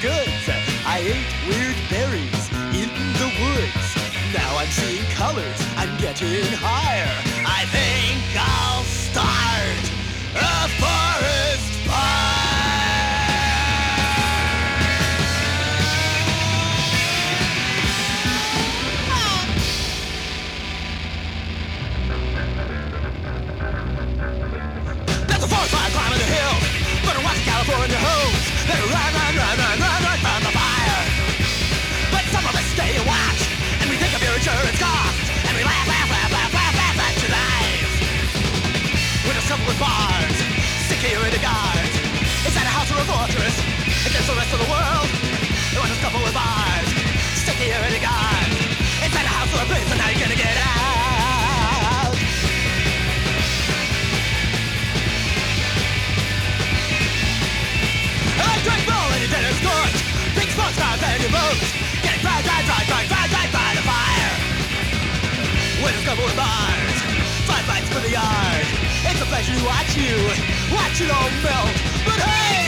goods. I ate weird berries in the woods. Now I'm seeing colors, I'm getting higher. I think I'll start a forest fire. There's a forest fire climbing the hill, burning watch California homes. They run from the fire. But some of us stay and watch, and we think of your insurance costs, and we laugh at your lives. Windows covered with bars, security guards. Is that a house or a fortress against the rest of the world? The windows covered with bars, security guards. Is that a house or a prison? How you gonna get out? I drink full and your dinner's cooked. Big smoke stars and your boots. Getting fried by the fire. Windows covered with bars, floodlights for the yard. It's a pleasure to watch you all melt. But hey!